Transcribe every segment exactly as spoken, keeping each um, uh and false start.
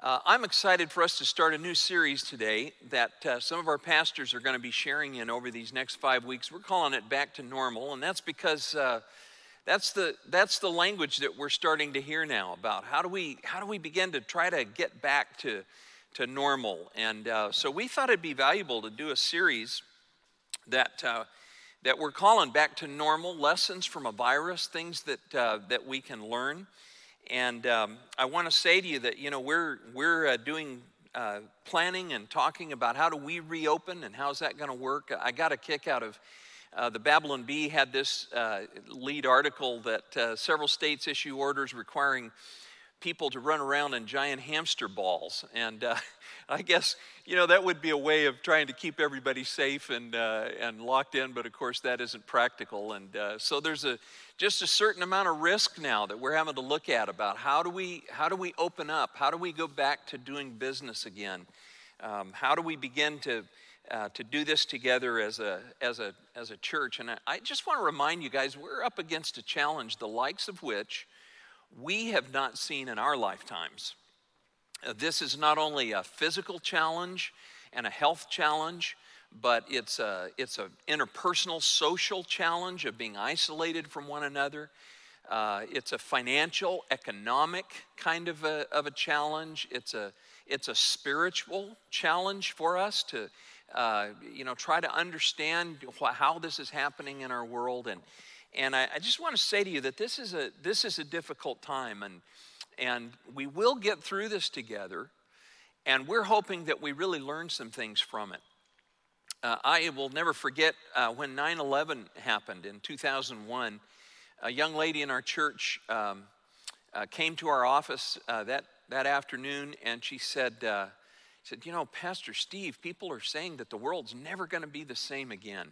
Uh, I'm excited for us to start a new series today that uh, some of our pastors are going to be sharing in over these next five weeks. We're calling it Back to Normal, and that's because uh, that's the that's the language that we're starting to hear now about how do we how do we begin to try to get back to to normal. And uh, so we thought it'd be valuable to do a series that uh, that we're calling Back to Normal: Lessons from a Virus, things that uh, that we can learn. And um, I want to say to you that, you know, we're, we're uh, doing uh, planning and talking about how do we reopen and how's that going to work. I got a kick out of uh, the Babylon Bee had this uh, lead article that uh, several states issue orders requiring people to run around in giant hamster balls. And uh, I guess, you know, that would be a way of trying to keep everybody safe and uh, and locked in, but of course that isn't practical. And uh, so there's a just a certain amount of risk now that we're having to look at about how do we how do we open up? How do we go back to doing business again? Um, how do we begin to uh, to do this together as a as a as a church? And I, I just want to remind you guys, we're up against a challenge the likes of which we have not seen in our lifetimes. Uh, this is not only a physical challenge and a health challenge, but it's a it's an interpersonal, social challenge of being isolated from one another. Uh, it's a financial, economic kind of a, of a challenge. It's a it's a spiritual challenge for us to uh, you know try to understand wh- how this is happening in our world. And and I, I just want to say to you that this is a this is a difficult time, and and we will get through this together. And we're hoping that we really learn some things from it. Uh, I will never forget uh, when nine eleven happened in two thousand one. A young lady in our church um, uh, came to our office uh, that, that afternoon, and she said, uh, said, you know, Pastor Steve, people are saying that the world's never going to be the same again.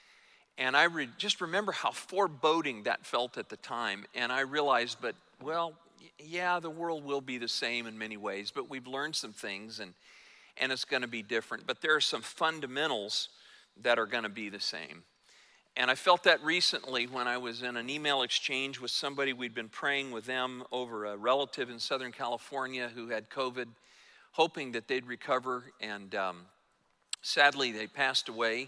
And I re- just remember how foreboding that felt at the time. And I realized, but, well, yeah, the world will be the same in many ways, but we've learned some things, and and it's going to be different. But there are some fundamentals that are going to be the same. And I felt that recently when I was in an email exchange with somebody. We'd been praying with them over a relative in Southern California who had COVID, hoping that they'd recover. And um, sadly, they passed away.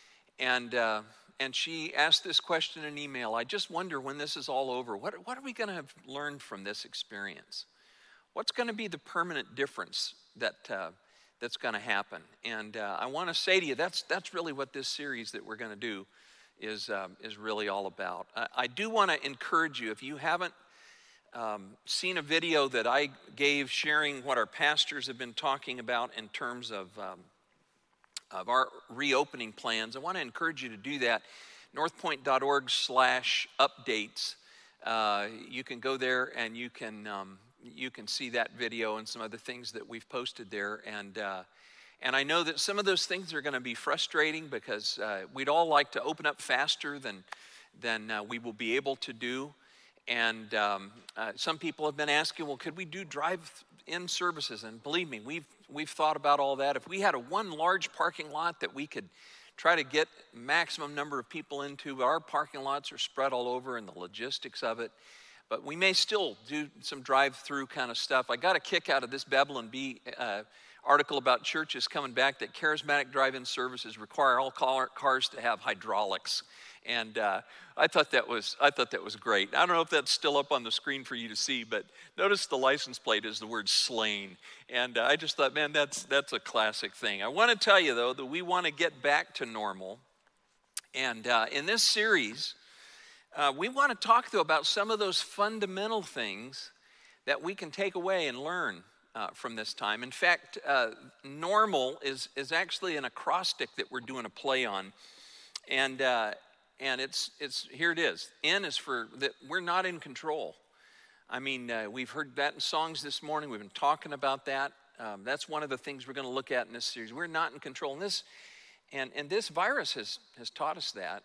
And uh, and she asked this question in an email: I just wonder when this is all over, what, what are we going to have learned from this experience? What's going to be the permanent difference that uh, that's going to happen? And uh, I want to say to you, that's that's really what this series that we're going to do is um, is really all about. I, I do want to encourage you, if you haven't um, seen a video that I gave sharing what our pastors have been talking about in terms of um, of our reopening plans, I want to encourage you to do that. northpoint.org slash updates. Uh, you can go there and you can um, you can see that video and some other things that we've posted there. And uh, and I know that some of those things are going to be frustrating because uh, we'd all like to open up faster than than uh, we will be able to do. And um, uh, some people have been asking, well, could we do drive-in services? And believe me, we've we've thought about all that. If we had a one large parking lot that we could try to get maximum number of people into, our parking lots are spread all over and the logistics of it. But we may still do some drive-through kind of stuff. I got a kick out of this Babylon Bee uh, article about churches coming back that charismatic drive-in services require all car, cars to have hydraulics. And uh, I thought that was I thought that was great. I don't know if that's still up on the screen for you to see, but notice the license plate is the word slain. And uh, I just thought, man, that's that's a classic thing. I want to tell you, though, that we want to get back to normal. And uh, in this series, uh, we want to talk, though, about some of those fundamental things that we can take away and learn uh, from this time. In fact, uh, normal is, is actually an acrostic that we're doing a play on. And uh, And it's, it's here it is. N is for that we're not in control. I mean, uh, we've heard that in songs this morning. We've been talking about that. Um, that's one of the things we're going to look at in this series. We're not in control. And this, and, and this virus has, has taught us that.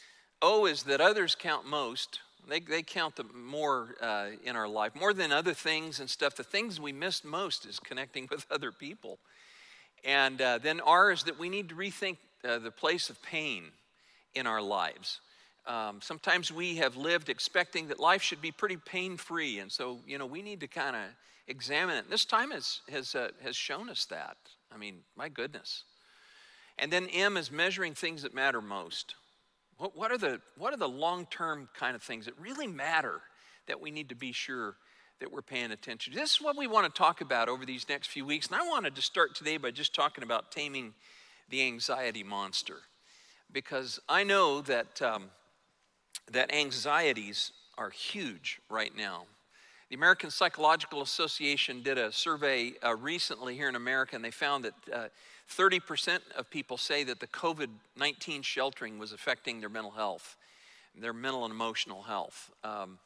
O is that others count most. They, they count the more uh, in our life, more than other things and stuff. The things we missed most is connecting with other people. And uh, then R is that we need to rethink uh, the place of pain in our lives. Um, sometimes we have lived expecting that life should be pretty pain-free, and so, you know, we need to kind of examine it. This time has, has, uh, has shown us that. I mean, my goodness. And then M is measuring things that matter most. What, what are the, what are the long-term kind of things that really matter that we need to be sure that we're paying attention to? This is what we want to talk about over these next few weeks. And I wanted to start today by just talking about taming the anxiety monster. Because I know that, um, that anxieties are huge right now. The American Psychological Association did a survey uh, recently here in America, and they found that uh, thirty percent of people say that the COVID nineteen sheltering was affecting their mental health, their mental and emotional health. Um,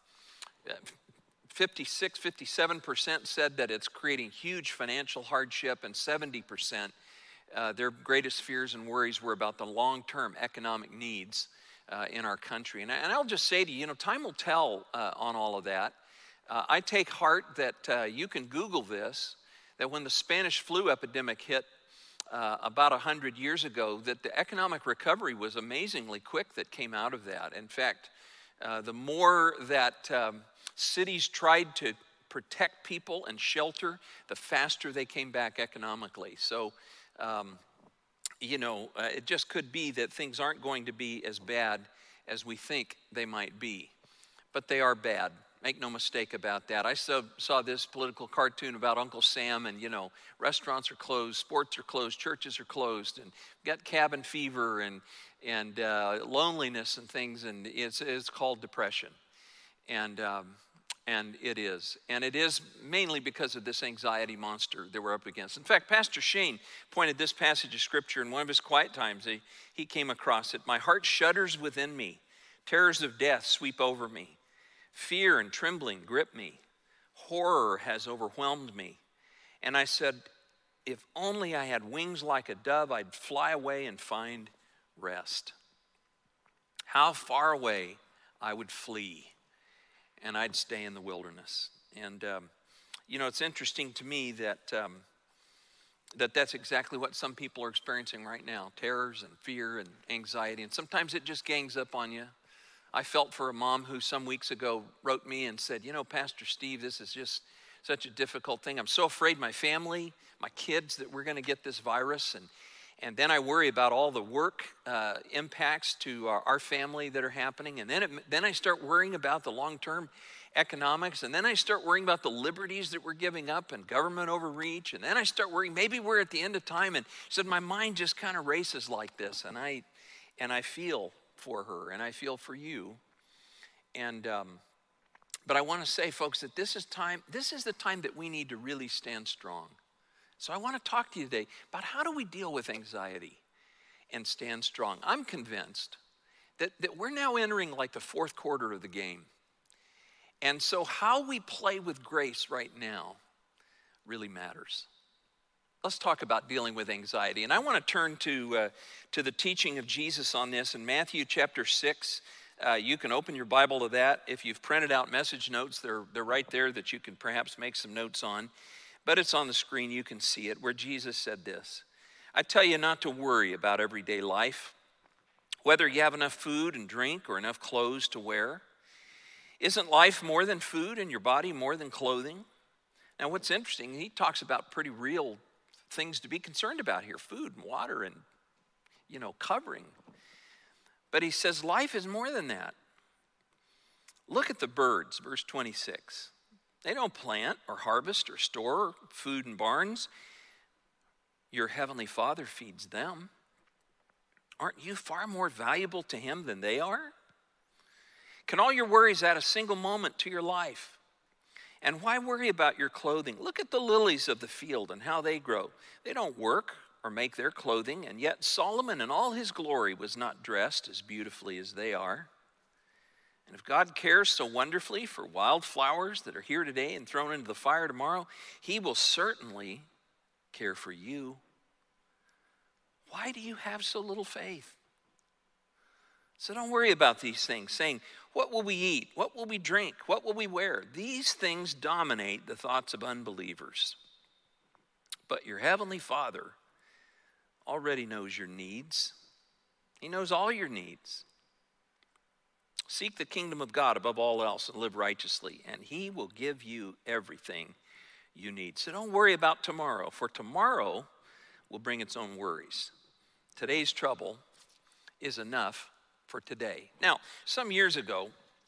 fifty-six, fifty-seven percent said that it's creating huge financial hardship, and seventy percent, uh, their greatest fears and worries were about the long-term economic needs uh, in our country. And, I, and I'll just say to you, you know, time will tell uh, on all of that. Uh, I take heart that uh, you can Google this, that when the Spanish flu epidemic hit uh, about one hundred years ago, that the economic recovery was amazingly quick that came out of that. In fact, uh, the more that um, cities tried to protect people and shelter, the faster they came back economically. So, um, you know, uh, it just could be that things aren't going to be as bad as we think they might be. But they are bad. Make no mistake about that. I saw, saw this political cartoon about Uncle Sam, and, you know, restaurants are closed, sports are closed, churches are closed, and got cabin fever and, and uh, loneliness and things, and it's, it's called depression. And, um, and it is. And it is mainly because of this anxiety monster that we're up against. In fact, Pastor Shane pointed this passage of Scripture in one of his quiet times. He, he came across it. My heart shudders within me. Terrors of death sweep over me. Fear and trembling grip me. Horror has overwhelmed me. And I said, if only I had wings like a dove, I'd fly away and find rest. How far away I would flee, and I'd stay in the wilderness. And, um, you know, it's interesting to me that, um, that that's exactly what some people are experiencing right now. Terrors and fear and anxiety. And sometimes it just gangs up on you. I felt for a mom who some weeks ago wrote me and said, you know, Pastor Steve, this is just such a difficult thing. I'm so afraid my family, my kids, that we're going to get this virus. And, and then I worry about all the work uh, impacts to our, our family that are happening. And then, it, then I start worrying about the long-term economics. And then I start worrying about the liberties that we're giving up and government overreach. And then I start worrying, maybe we're at the end of time. And said, my mind just kind of races like this. And I, and I feel for her, and I feel for you. And um, but I want to say, folks, that this is time. This is the time that we need to really stand strong. So I want to talk to you today about how do we deal with anxiety and stand strong. I'm convinced that that we're now entering like the fourth quarter of the game, and so how we play with grace right now really matters. Let's talk about dealing with anxiety. And I want to turn to, uh, to the teaching of Jesus on this in Matthew chapter six. Uh, you can open your Bible to that. If you've printed out message notes, they're, they're right there that you can perhaps make some notes on. But it's on the screen, you can see it, where Jesus said this. I tell you not to worry about everyday life, whether you have enough food and drink or enough clothes to wear. Isn't life more than food and your body more than clothing? Now what's interesting, he talks about pretty real things to be concerned about here, food and water and, you know, covering. But he says life is more than that. Look at the birds, verse twenty-six. They don't plant or harvest or store food in barns. Your heavenly Father feeds them. Aren't you far more valuable to him than they are? Can all your worries add a single moment to your life? And why worry about your clothing? Look at the lilies of the field and how they grow. They don't work or make their clothing, and yet Solomon in all his glory was not dressed as beautifully as they are. And if God cares so wonderfully for wildflowers that are here today and thrown into the fire tomorrow, he will certainly care for you. Why do you have so little faith? So don't worry about these things, saying, what will we eat? What will we drink? What will we wear? These things dominate the thoughts of unbelievers. But your heavenly Father already knows your needs. He knows all your needs. Seek the kingdom of God above all else and live righteously, and he will give you everything you need. So don't worry about tomorrow, for tomorrow will bring its own worries. Today's trouble is enough for today. Now, some years ago,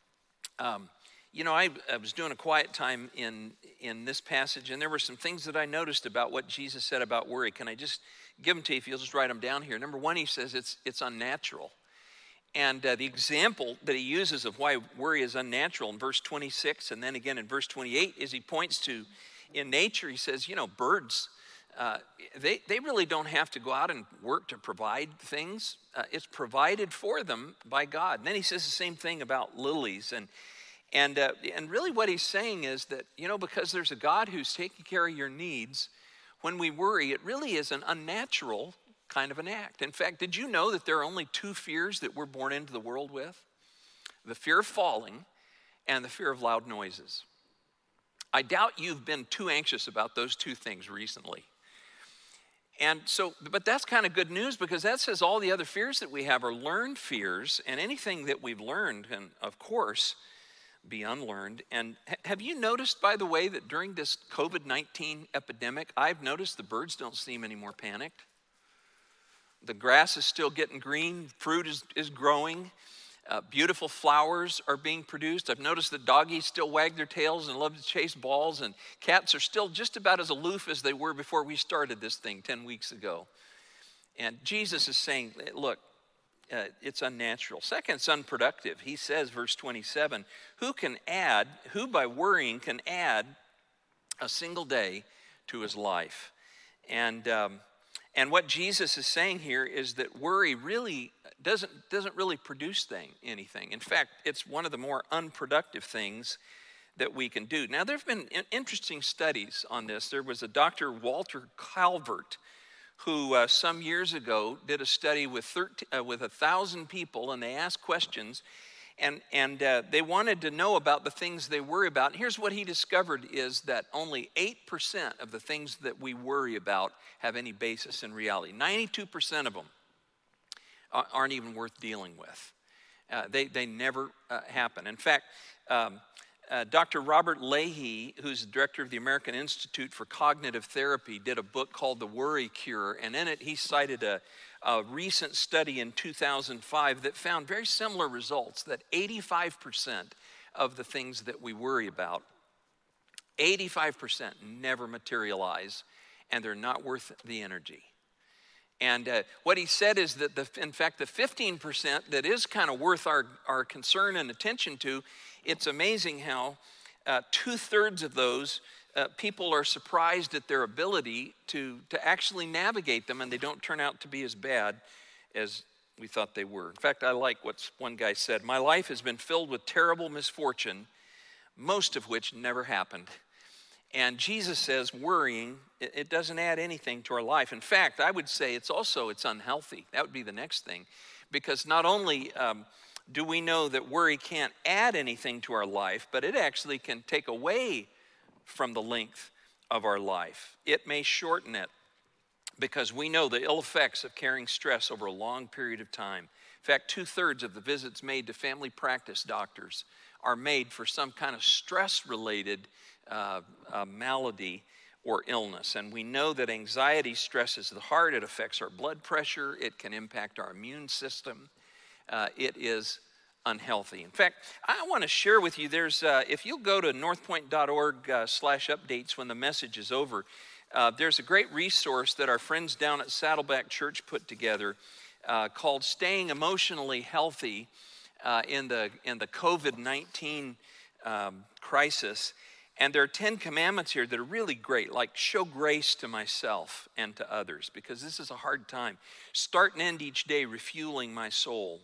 um, you know, I, I was doing a quiet time in, in this passage, and there were some things that I noticed about what Jesus said about worry. Can I just give them to you if you'll just write them down here? Number one, he says it's, it's unnatural. And uh, the example that he uses of why worry is unnatural in verse twenty-six and then again in verse twenty-eight is he points to, in nature, he says, you know, birds, uh, they, they really don't have to go out and work to provide things. Uh, it's provided for them by God. And then he says the same thing about lilies. And, and, uh, and really what he's saying is that, you know, because there's a God who's taking care of your needs, when we worry, it really is an unnatural kind of an act. In fact, did you know that there are only two fears that we're born into the world with? The fear of falling and the fear of loud noises. I doubt you've been too anxious about those two things recently. And so, but that's kind of good news, because that says all the other fears that we have are learned fears, and anything that we've learned can, of course, be unlearned. And have you noticed, by the way, that during this COVID nineteen epidemic, I've noticed the birds don't seem any more panicked. The grass is still getting green, fruit is, is growing, uh, beautiful flowers are being produced. I've noticed that doggies still wag their tails and love to chase balls, and cats are still just about as aloof as they were before we started this thing ten weeks ago. And Jesus is saying, look, uh, it's unnatural. Second, it's unproductive. He says, verse twenty-seven, who can add, who by worrying can add a single day to his life? And um, And what Jesus is saying here is that worry really doesn't, doesn't really produce thing, anything. In fact, it's one of the more unproductive things that we can do. Now, there have been interesting studies on this. There was a Doctor Walter Calvert who uh, some years ago did a study with thirteen, uh, with one thousand people, and they asked questions. And, and uh, they wanted to know about the things they worry about. And here's what he discovered is that only eight percent of the things that we worry about have any basis in reality. ninety-two percent of them aren't even worth dealing with. Uh, they, they never uh, happen. In fact, um, uh, Doctor Robert Leahy, who's the director of the American Institute for Cognitive Therapy, did a book called The Worry Cure. And in it, he cited a A recent study in two thousand five that found very similar results, that eighty-five percent of the things that we worry about, eighty-five percent never materialize, and they're not worth the energy. And uh, what he said is that, the, in fact, the fifteen percent that is kind of worth our, our concern and attention to, it's amazing how uh, two-thirds of those Uh, people are surprised at their ability to, to actually navigate them, and they don't turn out to be as bad as we thought they were. In fact, I like what one guy said. My life has been filled with terrible misfortune, most of which never happened. And Jesus says worrying, it, it doesn't add anything to our life. In fact, I would say it's also, it's unhealthy. That would be the next thing. Because not only um, do we know that worry can't add anything to our life, but it actually can take away from the length of our life. It may shorten it, because we know the ill effects of carrying stress over a long period of time. In fact, two-thirds of the visits made to family practice doctors are made for some kind of stress-related uh, uh, malady or illness. And we know that anxiety stresses the heart. It affects our blood pressure. It can impact our immune system. Uh, it is unhealthy. In fact, I want to share with you, there's, uh, if you'll go to northpoint dot org uh, slash updates when the message is over, uh, there's a great resource that our friends down at Saddleback Church put together uh, called Staying Emotionally Healthy uh, in the, in the COVID nineteen um, crisis. And there are ten commandments here that are really great, like show grace to myself and to others, because this is a hard time. Start and end each day refueling my soul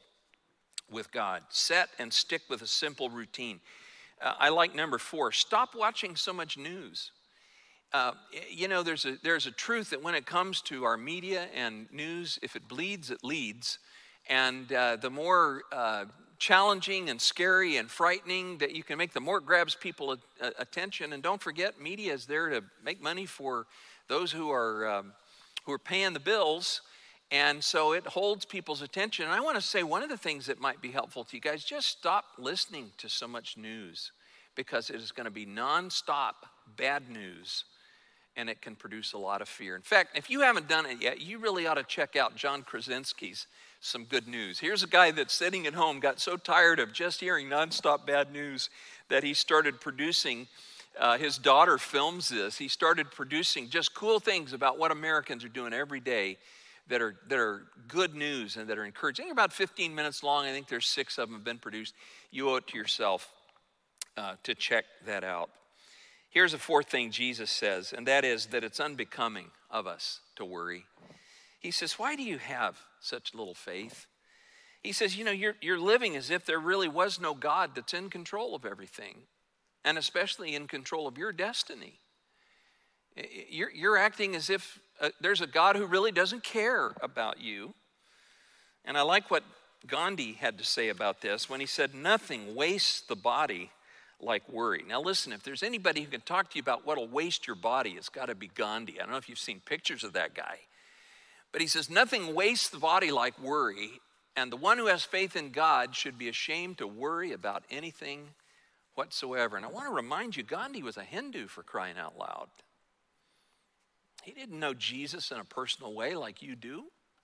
with God. Set and stick with a simple routine. Uh, I like number four, stop watching so much news. Uh, you know, there's a, there's a truth that when it comes to our media and news, if it bleeds, it leads. And uh, the more uh, challenging and scary and frightening that you can make, the more it grabs people's uh, attention. And don't forget, media is there to make money for those who are, um, who are paying the bills. And so it holds people's attention. And I want to say one of the things that might be helpful to you guys, just stop listening to so much news, because it is going to be nonstop bad news, and it can produce a lot of fear. In fact, if you haven't done it yet, you really ought to check out John Krasinski's Some Good News. Here's a guy that's sitting at home, got so tired of just hearing nonstop bad news that he started producing, uh, his daughter films this, he started producing just cool things about what Americans are doing every day that are, that are good news and that are encouraging. They're about fifteen minutes long. I think there's six of them have been produced. You owe it to yourself uh, to check that out. Here's a fourth thing Jesus says, and that is that it's unbecoming of us to worry. He says, why do you have such little faith? He says, you know, you're, you're living as if there really was no God that's in control of everything, and especially in control of your destiny. You're, you're acting as if uh, there's a God who really doesn't care about you. And I like what Gandhi had to say about this when he said, nothing wastes the body like worry. Now listen, if there's anybody who can talk to you about what'll waste your body, it's got to be Gandhi. I don't know if you've seen pictures of that guy. But he says, nothing wastes the body like worry, and the one who has faith in God should be ashamed to worry about anything whatsoever. And I want to remind you, Gandhi was a Hindu, for crying out loud. He didn't know Jesus in a personal way like you do.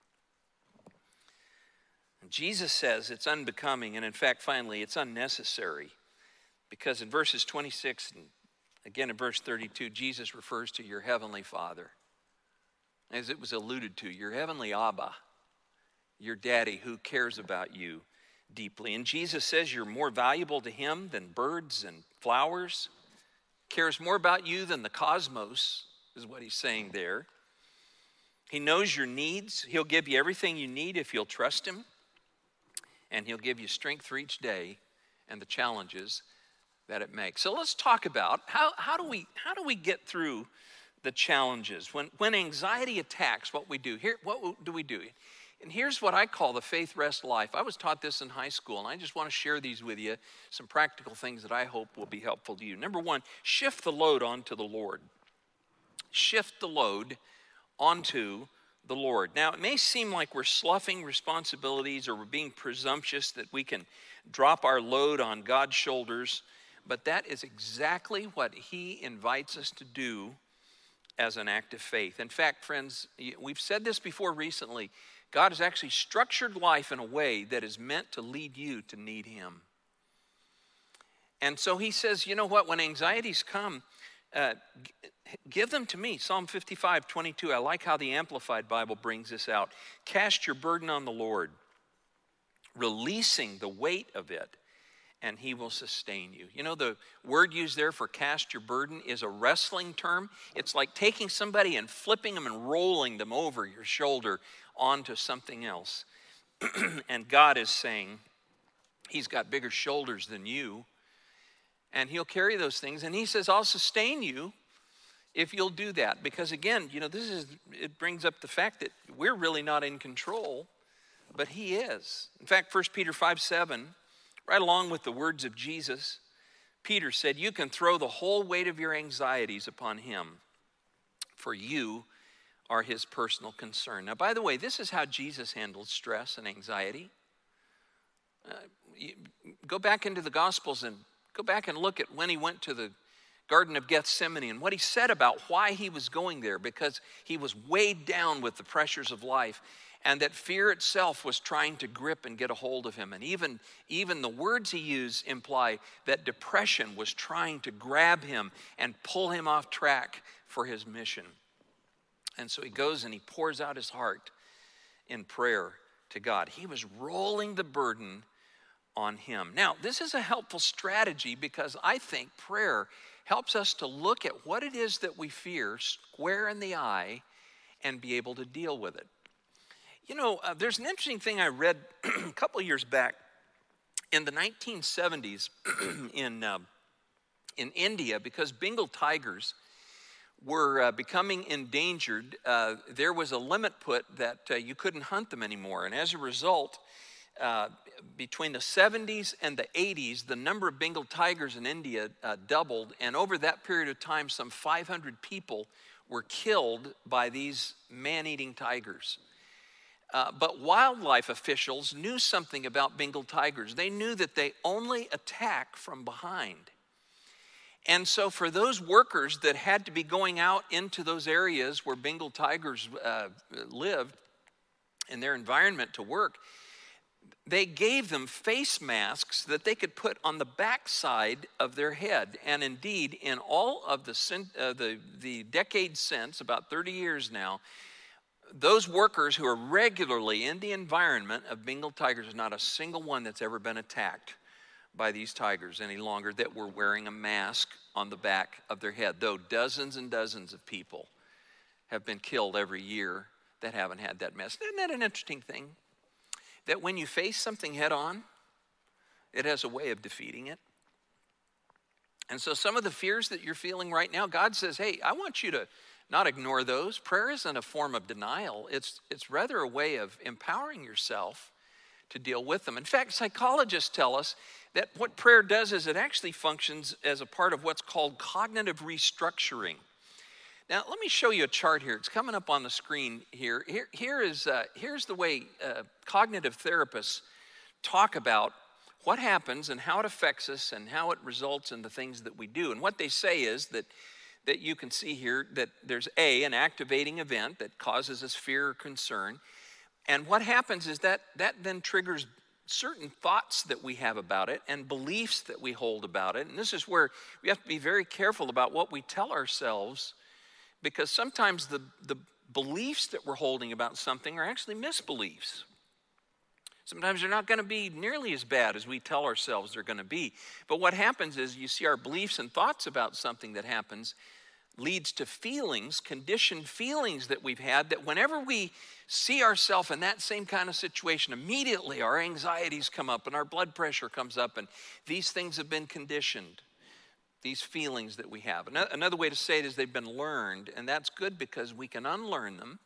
And Jesus says it's unbecoming, and in fact, finally, it's unnecessary. Because in verses twenty-six and again in verse thirty-two, Jesus refers to your heavenly Father. As it was alluded to, your heavenly Abba, your daddy who cares about you deeply. And Jesus says you're more valuable to him than birds and flowers, cares more about you than the cosmos, is what he's saying there. He knows your needs. He'll give you everything you need if you'll trust him. And he'll give you strength for each day and the challenges that it makes. So let's talk about how, how do we how do we get through the challenges when when anxiety attacks. What we do here, what do we do? And here's what I call the faith rest life. I was taught this in high school, and I just want to share these with you. Some practical things that I hope will be helpful to you. Number one, shift the load onto the Lord. Shift the load onto the Lord. Now, it may seem like we're sloughing responsibilities or we're being presumptuous that we can drop our load on God's shoulders. But that is exactly what he invites us to do as an act of faith. In fact, friends, we've said this before recently. God has actually structured life in a way that is meant to lead you to need him. And so he says, you know what, when anxieties come, uh, give them to me. Psalm fifty-five, twenty-two, I like how the Amplified Bible brings this out. Cast your burden on the Lord, releasing the weight of it, and he will sustain you. You know, the word used there for cast your burden is a wrestling term. It's like taking somebody and flipping them and rolling them over your shoulder onto something else. And God is saying he's got bigger shoulders than you, and he'll carry those things. And he says, I'll sustain you if you'll do that. Because again, you know, this is, it brings up the fact that we're really not in control, but he is. In fact, First Peter five, seven, right along with the words of Jesus, Peter said, you can throw the whole weight of your anxieties upon him, for you are his personal concern. Now, by the way, this is how Jesus handled stress and anxiety. Uh, you, go back into the Gospels and go back and look at when he went to the Garden of Gethsemane and what he said about why he was going there, because he was weighed down with the pressures of life. And that fear itself was trying to grip and get a hold of him. And even, even the words he used imply that depression was trying to grab him and pull him off track for his mission. And so he goes and he pours out his heart in prayer to God. He was rolling the burden on him. Now, this is a helpful strategy because I think prayer helps us to look at what it is that we fear square in the eye and be able to deal with it. You know, uh, there's an interesting thing I read a couple years back. In the nineteen seventies in, uh, in India, because Bengal tigers were uh, becoming endangered, uh, there was a limit put that uh, you couldn't hunt them anymore. And as a result, uh, between the seventies and the eighties, the number of Bengal tigers in India uh, doubled. And over that period of time, some five hundred people were killed by these man-eating tigers. Uh, but wildlife officials knew something about Bengal tigers. They knew that they only attack from behind. And so for those workers that had to be going out into those areas where Bengal tigers uh, lived in their environment to work, they gave them face masks that they could put on the backside of their head. And indeed, in all of the, uh, the, the decades since, about thirty years now, those workers who are regularly in the environment of Bengal tigers, there's not a single one that's ever been attacked by these tigers any longer that were wearing a mask on the back of their head, though dozens and dozens of people have been killed every year that haven't had that mask. Isn't that an interesting thing? That when you face something head on, it has a way of defeating it. And so some of the fears that you're feeling right now, God says, hey, I want you to not ignore those. Prayer isn't a form of denial. It's, it's rather a way of empowering yourself to deal with them. In fact, psychologists tell us that what prayer does is it actually functions as a part of what's called cognitive restructuring. Now, let me show you a chart here. It's coming up on the screen here. Here, here is, uh, here's the way uh, cognitive therapists talk about what happens and how it affects us and how it results in the things that we do. And what they say is that, that you can see here that there's A, an activating event that causes us fear or concern. And what happens is that that then triggers certain thoughts that we have about it and beliefs that we hold about it. And this is where we have to be very careful about what we tell ourselves, because sometimes the, the beliefs that we're holding about something are actually misbeliefs. Sometimes they're not going to be nearly as bad as we tell ourselves they're going to be. But what happens is you see our beliefs and thoughts about something that happens leads to feelings, conditioned feelings that we've had, that whenever we see ourselves in that same kind of situation, immediately our anxieties come up and our blood pressure comes up, and these things have been conditioned. These feelings that we have. Another way to say it is they've been learned, and that's good because we can unlearn them.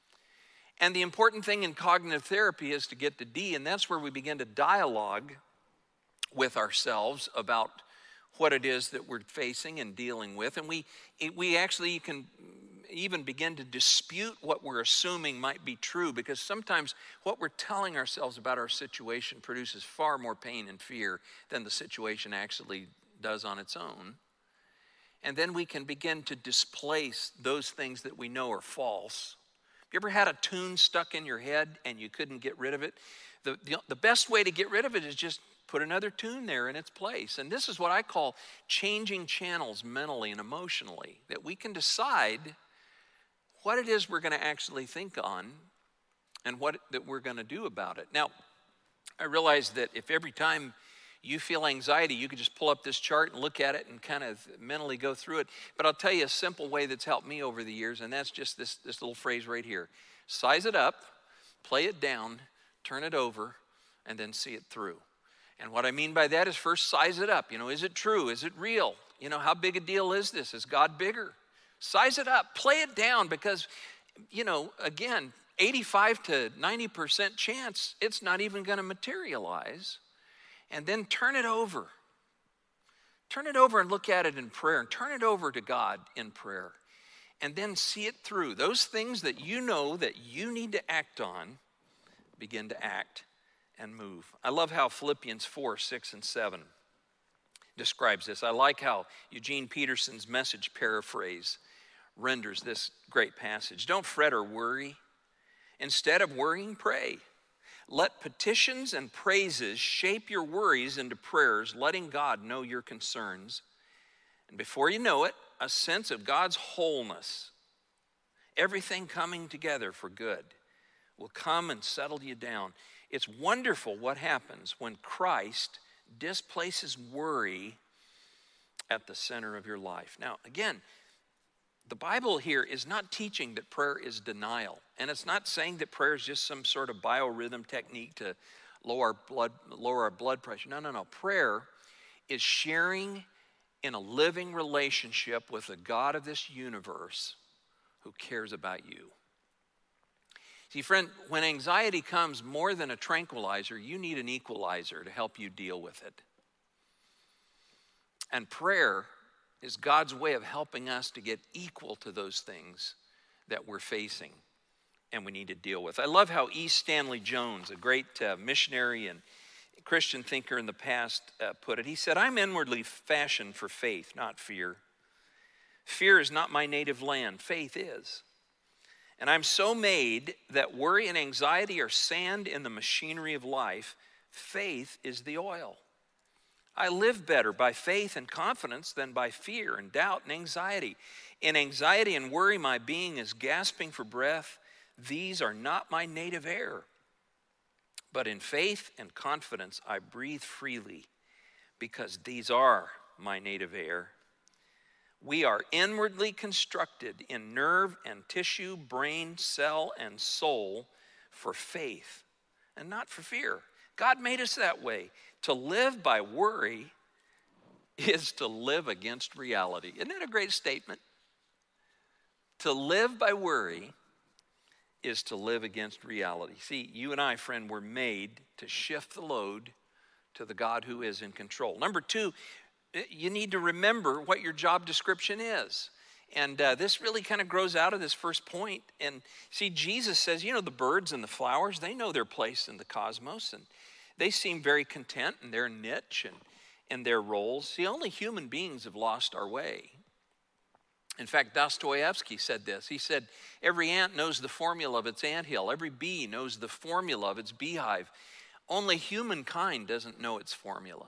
And the important thing in cognitive therapy is to get to D, and that's where we begin to dialogue with ourselves about what it is that we're facing and dealing with. And we, we actually can even begin to dispute what we're assuming might be true, because sometimes what we're telling ourselves about our situation produces far more pain and fear than the situation actually does on its own. And then we can begin to displace those things that we know are false. Have you ever had a tune stuck in your head and you couldn't get rid of it? The, the, the best way to get rid of it is just put another tune there in its place. And this is what I call changing channels mentally and emotionally, that we can decide what it is we're going to actually think on and what that we're going to do about it. Now, I realize that if every time you feel anxiety, you could just pull up this chart and look at it and kind of mentally go through it. But I'll tell you a simple way that's helped me over the years, and that's just this, this little phrase right here. Size it up, play it down, turn it over, and then see it through. And what I mean by that is first size it up. You know, is it true? Is it real? You know, how big a deal is this? Is God bigger? Size it up, play it down, because, you know, again, eighty-five to ninety percent chance it's not even going to materialize. And then turn it over. Turn it over and look at it in prayer, and turn it over to God in prayer. And then see it through. Those things that you know that you need to act on, begin to act and move. I love how Philippians four, six, and seven describes this. I like how Eugene Peterson's Message paraphrase renders this great passage. Don't fret or worry. Instead of worrying, pray. Let petitions and praises shape your worries into prayers, letting God know your concerns. And before you know it, a sense of God's wholeness, everything coming together for good, will come and settle you down. It's wonderful what happens when Christ displaces worry at the center of your life. Now, again, the Bible here is not teaching that prayer is denial. And it's not saying that prayer is just some sort of biorhythm technique to lower blood, lower our blood pressure. No, no, no. Prayer is sharing in a living relationship with the God of this universe who cares about you. See, friend, when anxiety comes more than a tranquilizer, you need an equalizer to help you deal with it. And prayer is God's way of helping us to get equal to those things that we're facing and we need to deal with. I love how E. Stanley Jones, a great uh, missionary and Christian thinker in the past uh, put it. He said, I'm inwardly fashioned for faith, not fear. Fear is not my native land. Faith is. And I'm so made that worry and anxiety are sand in the machinery of life. Faith is the oil. I live better by faith and confidence than by fear and doubt and anxiety. In anxiety and worry, my being is gasping for breath. These are not my native air. But in faith and confidence, I breathe freely because these are my native air. We are inwardly constructed in nerve and tissue, brain, cell, and soul for faith and not for fear. God made us that way. To live by worry is to live against reality. Isn't that a great statement? To live by worry is to live against reality. See, you and I, friend, were made to shift the load to the God who is in control. Number two, you need to remember what your job description is. And uh, this really kind of grows out of this first point. And see, Jesus says, you know, the birds and the flowers, they know their place in the cosmos. And they seem very content in their niche and in their roles. See, only human beings have lost our way. In fact, Dostoevsky said this. He said, every ant knows the formula of its anthill. Every bee knows the formula of its beehive. Only humankind doesn't know its formula.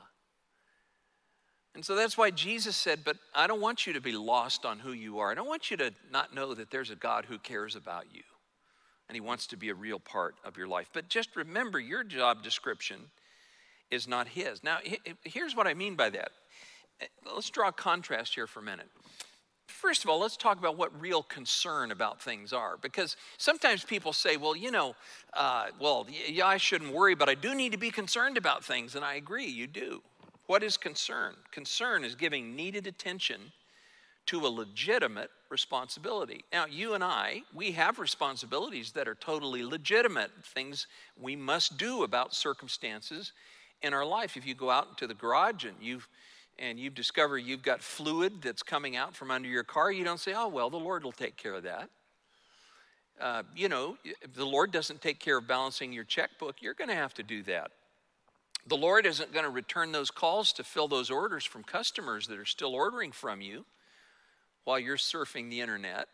And so that's why Jesus said, but I don't want you to be lost on who you are. I don't want you to not know that there's a God who cares about you. And he wants to be a real part of your life. But just remember, your job description is not his. Now, here's what I mean by that. Let's draw a contrast here for a minute. First of all, let's talk about what real concern about things are. Because sometimes people say, well, you know, uh, well, yeah, I shouldn't worry, but I do need to be concerned about things. And I agree, you do. What is concern? Concern is giving needed attention to a legitimate responsibility. Now, you and I, we have responsibilities that are totally legitimate, things we must do about circumstances in our life. If you go out into the garage and you've and you've discovered you've got fluid that's coming out from under your car, you don't say, oh, well, the Lord will take care of that. Uh, you know, if the Lord doesn't take care of balancing your checkbook, you're going to have to do that. The Lord isn't going to return those calls to fill those orders from customers that are still ordering from you while you're surfing the internet.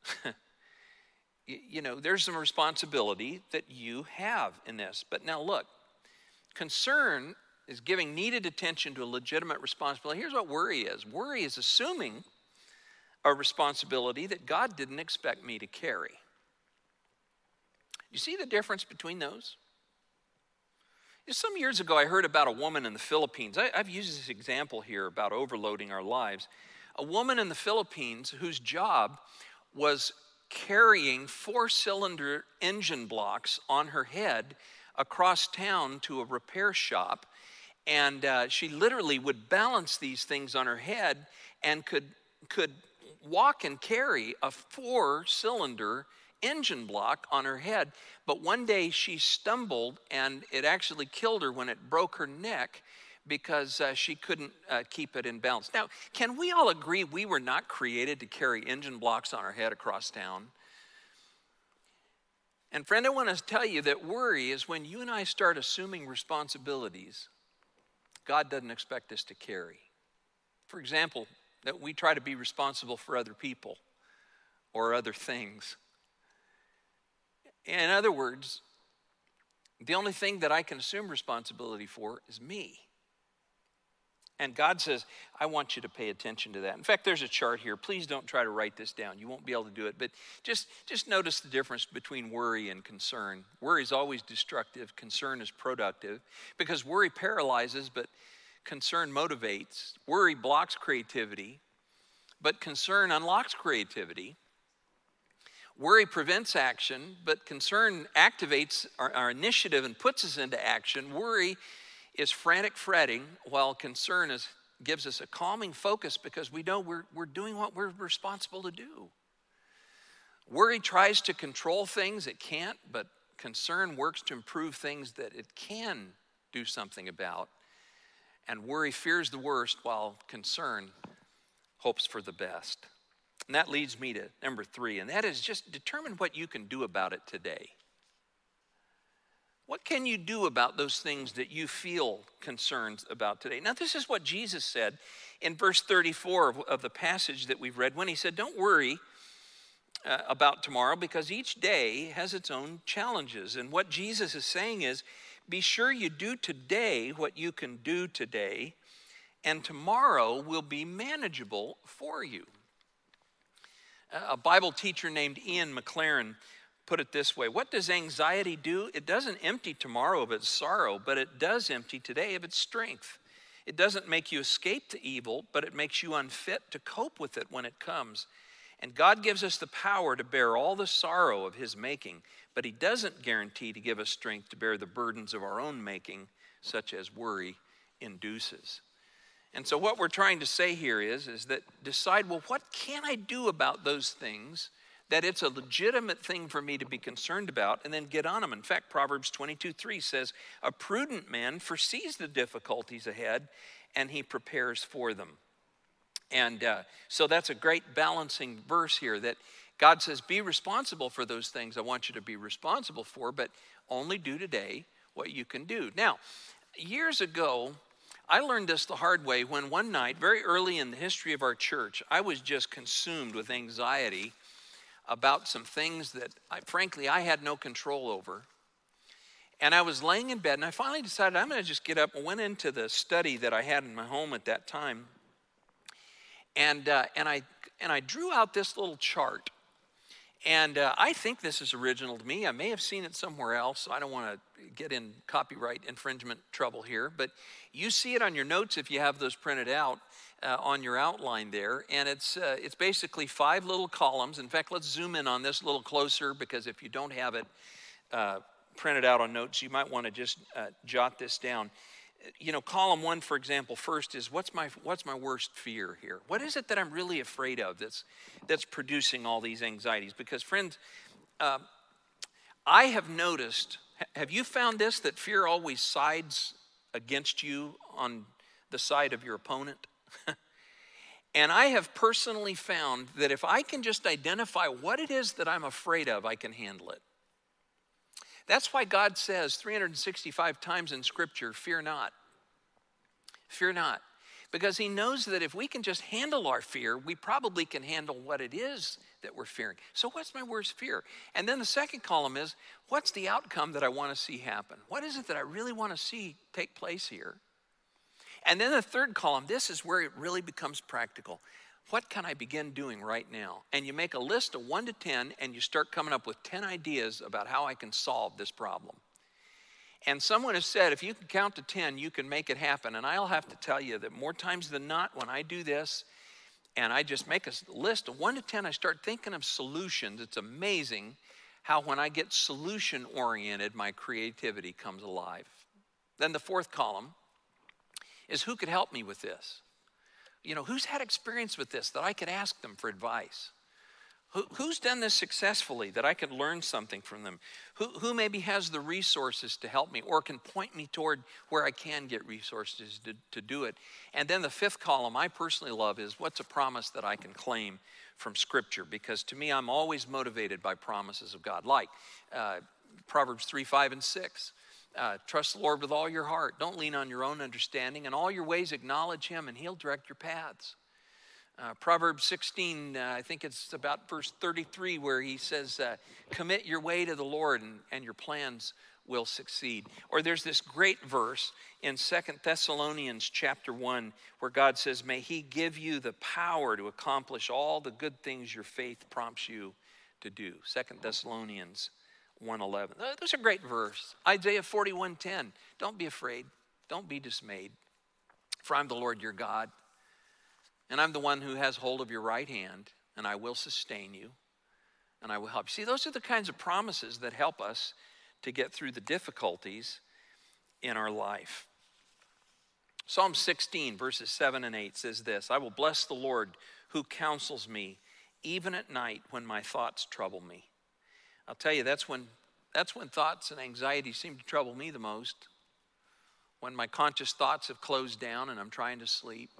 You know, there's some responsibility that you have in this. But now look, concern is giving needed attention to a legitimate responsibility. Here's what worry is. Worry is assuming a responsibility that God didn't expect me to carry. You see the difference between those? Some years ago, I heard about a woman in the Philippines. I, I've used this example here about overloading our lives. A woman in the Philippines whose job was carrying four-cylinder engine blocks on her head across town to a repair shop. And uh, she literally would balance these things on her head and could, could walk and carry a four-cylinder engine block on her head. But one day she stumbled and it actually killed her when it broke her neck because uh, she couldn't uh, keep it in balance. Now, can we all agree we were not created to carry engine blocks on our head across town? And friend, I want to tell you that worry is when you and I start assuming responsibilities God doesn't expect us to carry. For example, that we try to be responsible for other people or other things. In other words, the only thing that I can assume responsibility for is me. And God says, I want you to pay attention to that. In fact, there's a chart here. Please don't try to write this down. You won't be able to do it. But just, just notice the difference between worry and concern. Worry is always destructive. Concern is productive. Because worry paralyzes, but concern motivates. Worry blocks creativity, but concern unlocks creativity. Worry prevents action, but concern activates our, our initiative and puts us into action. Worry is frantic fretting, while concern is, gives us a calming focus because we know we're, we're doing what we're responsible to do. Worry tries to control things it can't, but concern works to improve things that it can do something about. And worry fears the worst, while concern hopes for the best. And that leads me to number three, and that is just determine what you can do about it today. What can you do about those things that you feel concerned about today? Now, this is what Jesus said in verse thirty-four of, of the passage that we've read when he said, don't worry uh, about tomorrow because each day has its own challenges. And what Jesus is saying is, be sure you do today what you can do today, and tomorrow will be manageable for you. A Bible teacher named Ian McLaren put it this way: what does anxiety do? It doesn't empty tomorrow of its sorrow, but it does empty today of its strength. It doesn't make you escape the evil, but it makes you unfit to cope with it when it comes. And God gives us the power to bear all the sorrow of his making, but he doesn't guarantee to give us strength to bear the burdens of our own making, such as worry induces. And so what we're trying to say here is, is that decide, well, what can I do about those things that it's a legitimate thing for me to be concerned about, and then get on them. In fact, Proverbs twenty-two three says, a prudent man foresees the difficulties ahead, and he prepares for them. And uh, so that's a great balancing verse here, that God says, be responsible for those things I want you to be responsible for, but only do today what you can do. Now, years ago, I learned this the hard way when one night, very early in the history of our church, I was just consumed with anxiety about some things that, I, frankly, I had no control over. And I was laying in bed, and I finally decided I'm going to just get up and went into the study that I had in my home at that time. And, uh, and, I, and I drew out this little chart. And uh, I think this is original to me. I may have seen it somewhere else, so I don't want to get in copyright infringement trouble here. But you see it on your notes if you have those printed out uh, on your outline there. And it's, uh, it's basically five little columns. In fact, let's zoom in on this a little closer, because if you don't have it uh, printed out on notes, you might want to just uh, jot this down. You know, column one, for example, first is what's my what's my worst fear here? What is it that I'm really afraid of that's that's producing all these anxieties? Because friends, uh, I have noticed, have you found this, that fear always sides against you on the side of your opponent? And I have personally found that if I can just identify what it is that I'm afraid of, I can handle it. That's why God says three hundred sixty-five times in Scripture, fear not. Fear not. Because he knows that if we can just handle our fear, we probably can handle what it is that we're fearing. So what's my worst fear? And then the second column is, what's the outcome that I want to see happen? What is it that I really want to see take place here? And then the third column, this is where it really becomes practical. What can I begin doing right now? And you make a list of one to ten, and you start coming up with ten ideas about how I can solve this problem. And someone has said, if you can count to ten, you can make it happen. And I'll have to tell you that more times than not, when I do this, and I just make a list of one to ten, I start thinking of solutions. It's amazing how when I get solution-oriented, my creativity comes alive. Then the fourth column is, who could help me with this? You know, who's had experience with this that I could ask them for advice? Who, who's done this successfully that I could learn something from them? Who, who maybe has the resources to help me or can point me toward where I can get resources to, to do it? And then the fifth column I personally love is, what's a promise that I can claim from Scripture? Because to me, I'm always motivated by promises of God, like uh, Proverbs three, five, and six. Uh, trust the Lord with all your heart. Don't lean on your own understanding. In all your ways acknowledge him, and he'll direct your paths. Uh, Proverbs sixteen, uh, I think it's about verse thirty-three, where he says, uh, commit your way to the Lord, and, and your plans will succeed. Or there's this great verse in Second Thessalonians chapter one, where God says, may he give you the power to accomplish all the good things your faith prompts you to do. Second Thessalonians one eleven. Those are great verses. Isaiah forty-one ten. Don't be afraid. Don't be dismayed. For I'm the Lord your God. And I'm the one who has hold of your right hand. And I will sustain you. And I will help you. See, those are the kinds of promises that help us to get through the difficulties in our life. Psalm sixteen verses seven and eight says this. I will bless the Lord who counsels me, even at night when my thoughts trouble me. I'll tell you, that's when, that's when thoughts and anxiety seem to trouble me the most. When my conscious thoughts have closed down and I'm trying to sleep.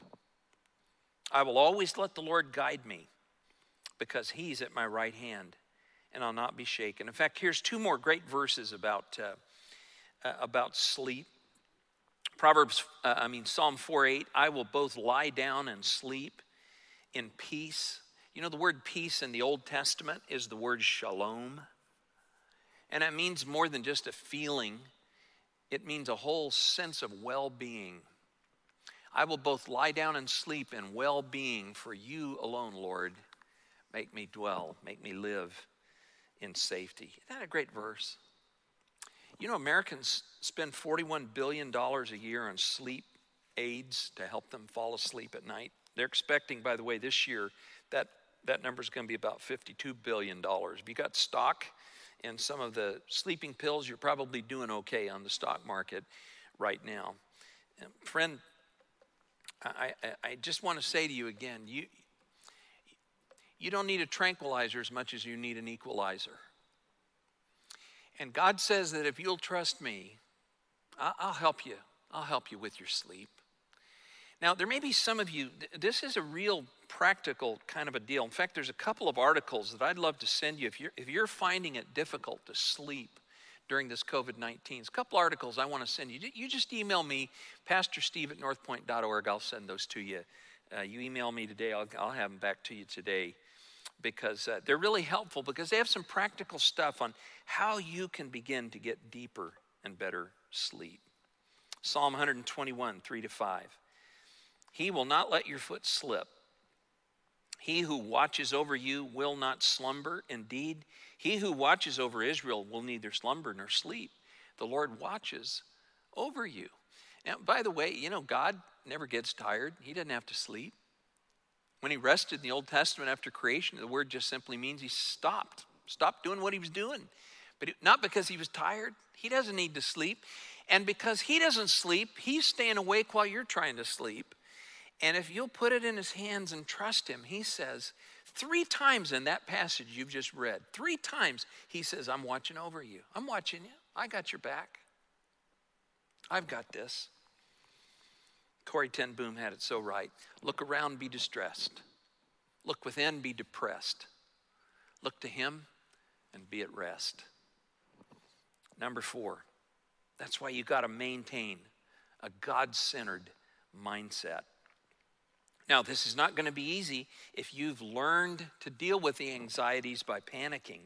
I will always let the Lord guide me, because he's at my right hand, and I'll not be shaken. In fact, here's two more great verses about, uh, uh, about sleep. Proverbs, uh, I mean, Psalm four eight, I will both lie down and sleep in peace. You know, the word peace in the Old Testament is the word shalom. And it means more than just a feeling. It means a whole sense of well-being. I will both lie down and sleep in well-being, for you alone, Lord, make me dwell, make me live in safety. Isn't that a great verse? You know, Americans spend forty-one billion dollars a year on sleep aids to help them fall asleep at night. They're expecting, by the way, this year, that, that number is going to be about fifty-two billion dollars. If you got stock in some of the sleeping pills, you're probably doing okay on the stock market right now. And friend, I, I, I just want to say to you again, you, you don't need a tranquilizer as much as you need an equalizer. And God says that if you'll trust me, I'll help you. I'll help you with your sleep. Now, there may be some of you, this is a real practical kind of a deal. In fact, there's a couple of articles that I'd love to send you if you're, if you're finding it difficult to sleep during this covid nineteen. A couple articles I want to send you. You just email me, Pastor Steve at northpoint dot org. I'll send those to you. Uh, you email me today, I'll, I'll have them back to you today. Because uh, they're really helpful because they have some practical stuff on how you can begin to get deeper and better sleep. Psalm one twenty-one, three to five. He will not let your foot slip. He who watches over you will not slumber. Indeed, he who watches over Israel will neither slumber nor sleep. The Lord watches over you. Now, by the way, you know, God never gets tired. He doesn't have to sleep. When he rested in the Old Testament after creation, the word just simply means he stopped. Stopped doing what he was doing. But not because he was tired. He doesn't need to sleep. And because he doesn't sleep, he's staying awake while you're trying to sleep. And if you'll put it in his hands and trust him, he says, three times in that passage you've just read, three times he says, I'm watching over you. I'm watching you. I got your back. I've got this. Corrie ten Boom had it so right. Look around, be distressed. Look within, be depressed. Look to him and be at rest. Number four, that's why you got to maintain a God-centered mindset. Now, this is not going to be easy if you've learned to deal with the anxieties by panicking.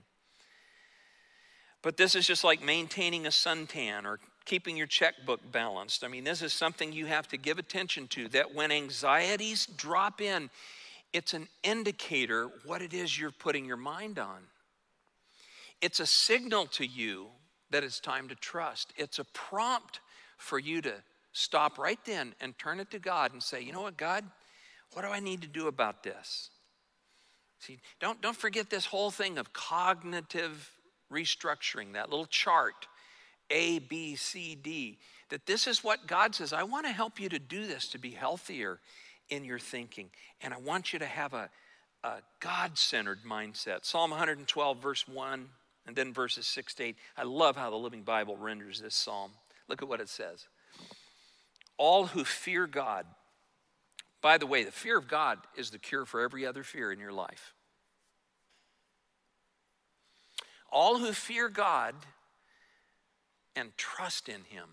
But this is just like maintaining a suntan or keeping your checkbook balanced. I mean, this is something you have to give attention to, that when anxieties drop in, it's an indicator what it is you're putting your mind on. It's a signal to you that it's time to trust. It's a prompt for you to stop right then and turn it to God and say, you know what, God, what do I need to do about this? See, don't, don't forget this whole thing of cognitive restructuring, that little chart. A, B, C, D, that this is what God says. I want to help you to do this, to be healthier in your thinking. And I want you to have a, a God-centered mindset. Psalm one twelve, verse one, and then verses six to eight. I love how the Living Bible renders this psalm. Look at what it says. All who fear God. By the way, the fear of God is the cure for every other fear in your life. All who fear God and trust in him.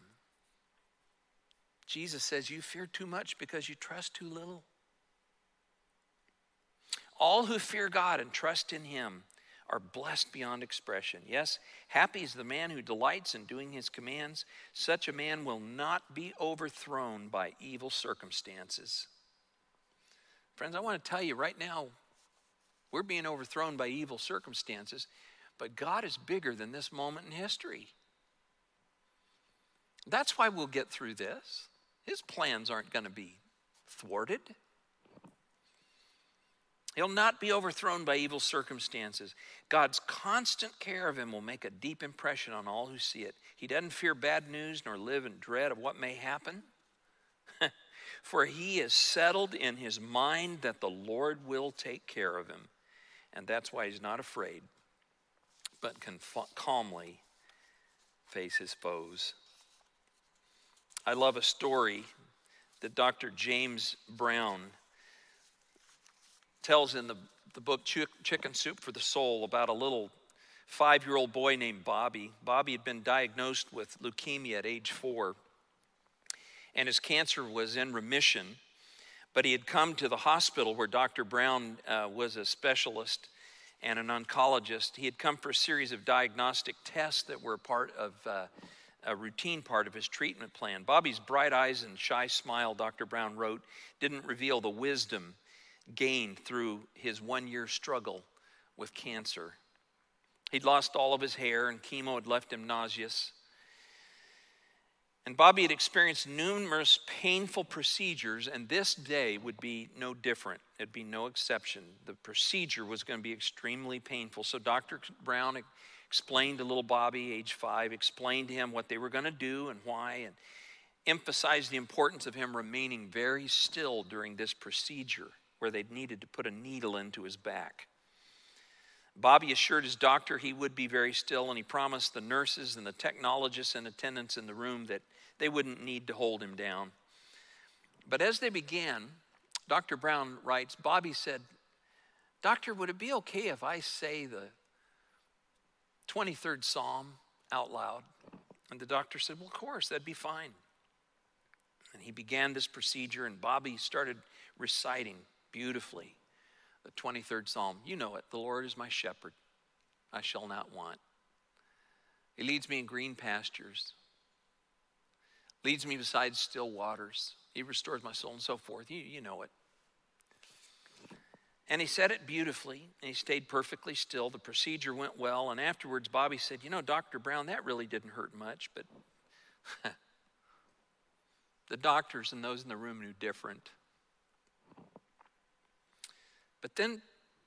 Jesus says you fear too much because you trust too little. All who fear God and trust in him are blessed beyond expression. Yes, happy is the man who delights in doing his commands. Such a man will not be overthrown by evil circumstances. Friends, I want to tell you right now, we're being overthrown by evil circumstances, but God is bigger than this moment in history. That's why we'll get through this. His plans aren't going to be thwarted. He'll not be overthrown by evil circumstances. God's constant care of him will make a deep impression on all who see it. He doesn't fear bad news nor live in dread of what may happen. For he is settled in his mind that the Lord will take care of him. And that's why he's not afraid, but can calmly face his foes. I love a story that Doctor James Brown tells in the, the book Chicken Soup for the Soul about a little five-year-old boy named Bobby. Bobby had been diagnosed with leukemia at age four, and his cancer was in remission, but he had come to the hospital where Doctor Brown uh, was a specialist and an oncologist. He had come for a series of diagnostic tests that were part of uh, a routine part of his treatment plan. Bobby's bright eyes and shy smile, Doctor Brown wrote, didn't reveal the wisdom gained through his one-year struggle with cancer. He'd lost all of his hair, and chemo had left him nauseous. And Bobby had experienced numerous painful procedures, and this day would be no different. It'd be no exception. The procedure was going to be extremely painful. So Doctor Brown explained to little Bobby, age five, explained to him what they were going to do and why, and emphasized the importance of him remaining very still during this procedure where they needed to put a needle into his back. Bobby assured his doctor he would be very still, and he promised the nurses and the technologists and attendants in the room that they wouldn't need to hold him down. But as they began, Doctor Brown writes, Bobby said, "Doctor, would it be okay if I say the twenty-third Psalm out loud?" And the doctor said, "Well, of course, that'd be fine." And he began this procedure, and Bobby started reciting beautifully the twenty-third Psalm. You know it. The Lord is my shepherd. I shall not want. He leads me in green pastures. Leads me beside still waters. He restores my soul, and so forth. You, you know it. And he said it beautifully, and he stayed perfectly still. The procedure went well, and afterwards Bobby said, "You know, Doctor Brown, that really didn't hurt much," but the doctors and those in the room knew different. But then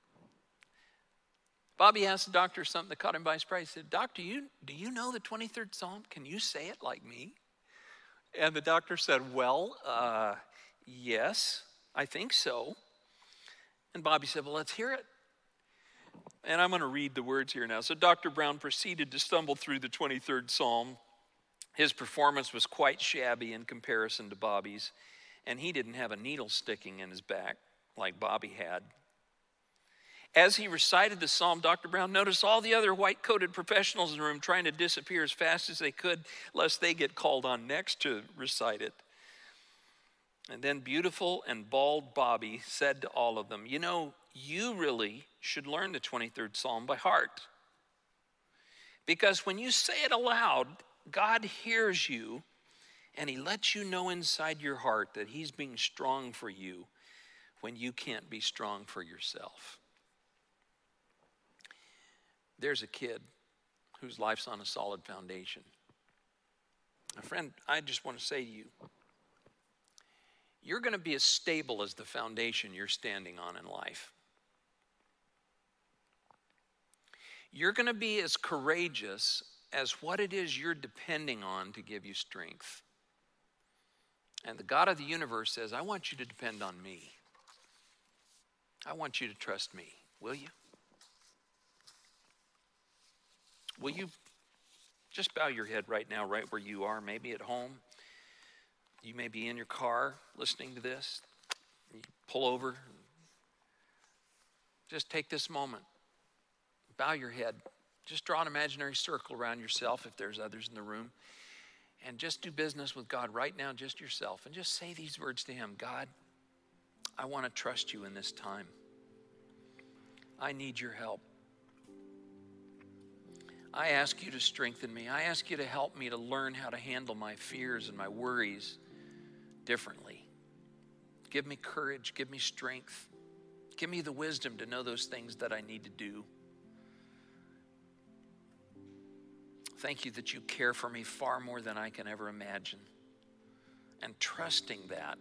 Bobby asked the doctor something that caught him by surprise. He said, "Doctor, you, do you know the twenty-third Psalm? Can you say it like me?" And the doctor said, "Well, uh, yes, I think so." And Bobby said, "Well, let's hear it." And I'm going to read the words here now. So Doctor Brown proceeded to stumble through the twenty-third Psalm. His performance was quite shabby in comparison to Bobby's, and he didn't have a needle sticking in his back like Bobby had. As he recited the psalm, Doctor Brown noticed all the other white-coated professionals in the room trying to disappear as fast as they could, lest they get called on next to recite it. And then beautiful and bald Bobby said to all of them, "You know, you really should learn the twenty-third Psalm by heart. Because when you say it aloud, God hears you, and he lets you know inside your heart that he's being strong for you when you can't be strong for yourself." There's a kid whose life's on a solid foundation. My friend, I just want to say to you, you're going to be as stable as the foundation you're standing on in life. You're going to be as courageous as what it is you're depending on to give you strength. And the God of the universe says, "I want you to depend on me. I want you to trust me. Will you? Will you just bow your head right now, right where you are, maybe at home? You may be in your car listening to this. You pull over. Just take this moment. Bow your head. Just draw an imaginary circle around yourself if there's others in the room. And just do business with God right now, just yourself. And just say these words to him. "God, I want to trust you in this time. I need your help. I ask you to strengthen me. I ask you to help me to learn how to handle my fears and my worries differently. Give me courage. Give me strength. Give me the wisdom to know those things that I need to do. Thank you that you care for me far more than I can ever imagine. And trusting that,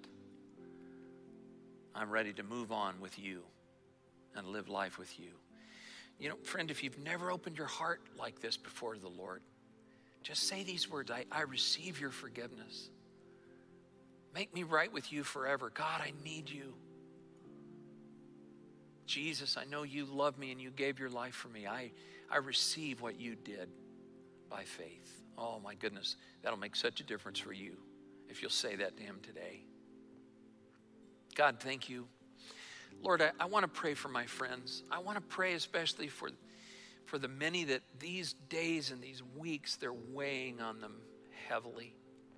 I'm ready to move on with you and live life with you." You know, friend, if you've never opened your heart like this before the Lord, just say these words. I, I receive your forgiveness. Make me right with you forever. God, I need you. Jesus, I know you love me and you gave your life for me. I, I receive what you did by faith. Oh my goodness, that'll make such a difference for you if you'll say that to him today. God, thank you. Lord, I, I want to pray for my friends. I want to pray especially for, for the many that these days and these weeks, they're weighing on them heavily.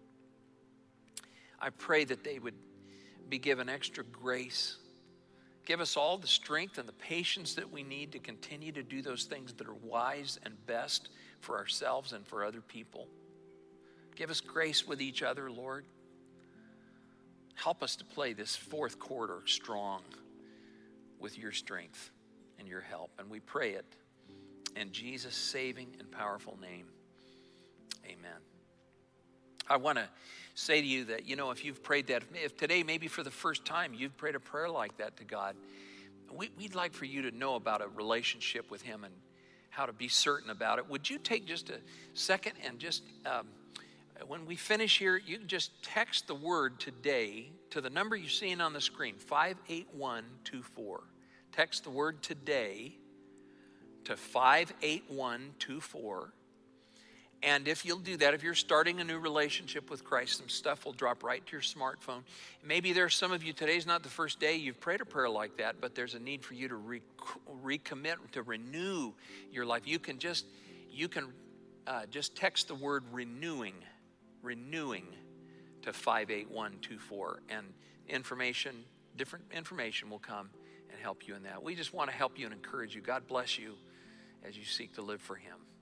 I pray that they would be given extra grace. Give us all the strength and the patience that we need to continue to do those things that are wise and best for ourselves and for other people. Give us grace with each other, Lord. Help us to play this fourth quarter strong with your strength and your help. And we pray it in Jesus' saving and powerful name. Amen. I want to say to you that, you know, if you've prayed that, if today maybe for the first time you've prayed a prayer like that to God, we, we'd like for you to know about a relationship with him and how to be certain about it. Would you take just a second and just, um, when we finish here, you can just text the word today to the number you're seeing on the screen, five eight one two four. Text the word today to five eight one two four. And if you'll do that, if you're starting a new relationship with Christ, some stuff will drop right to your smartphone. Maybe there's some of you, today's not the first day you've prayed a prayer like that, but there's a need for you to re- recommit, to renew your life. You can just, you can uh, just text the word renewing, renewing to five eight one two four. And information, different information will come and help you in that. We just want to help you and encourage you. God bless you as you seek to live for him.